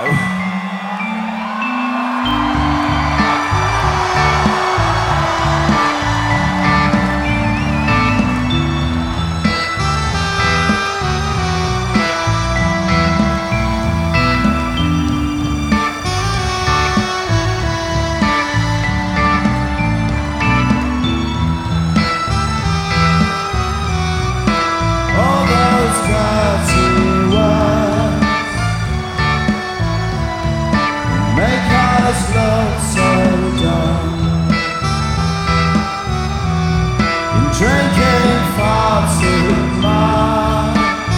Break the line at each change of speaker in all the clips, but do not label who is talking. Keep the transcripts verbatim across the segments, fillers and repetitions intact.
Drinking far too much.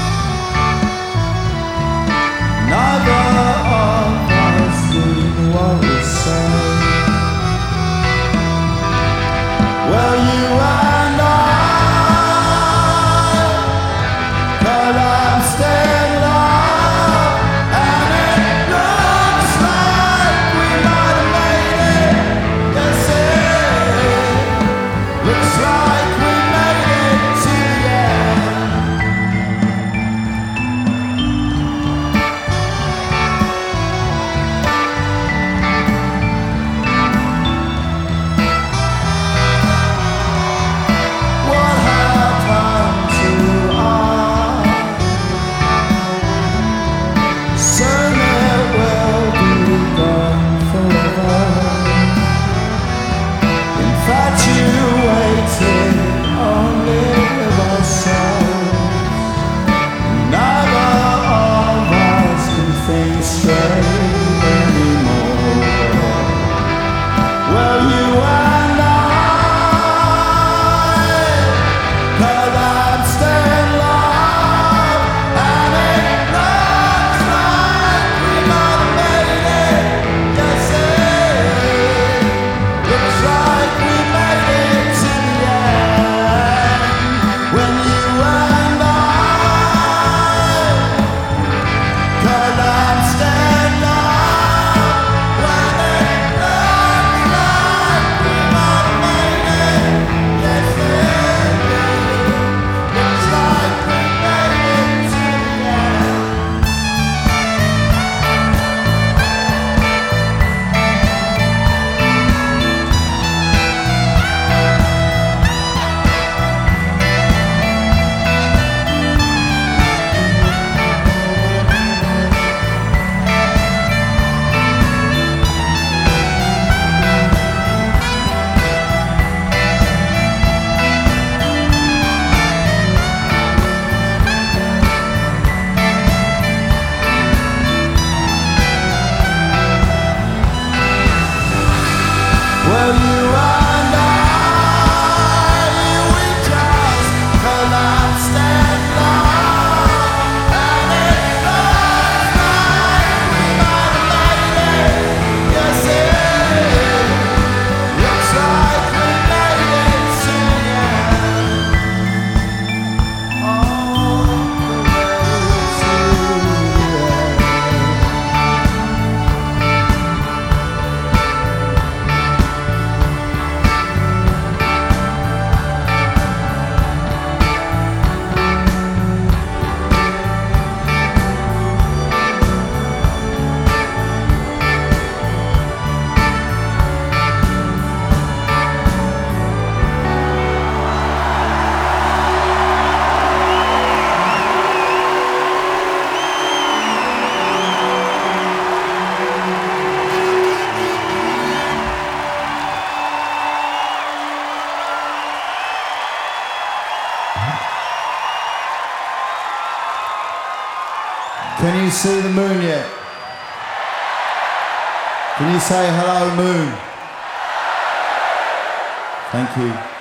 Neither of us knew what we said. Well, you and I collapsed in love, and it looks like we might have made it. Yes, it looks like Well, you and I, we just collapsed in love, and it looks like we might have made it. Yes, it looks like we made it to the end. All the way to the end. Can you see the moon yet? Can you say hello, moon? Thank you.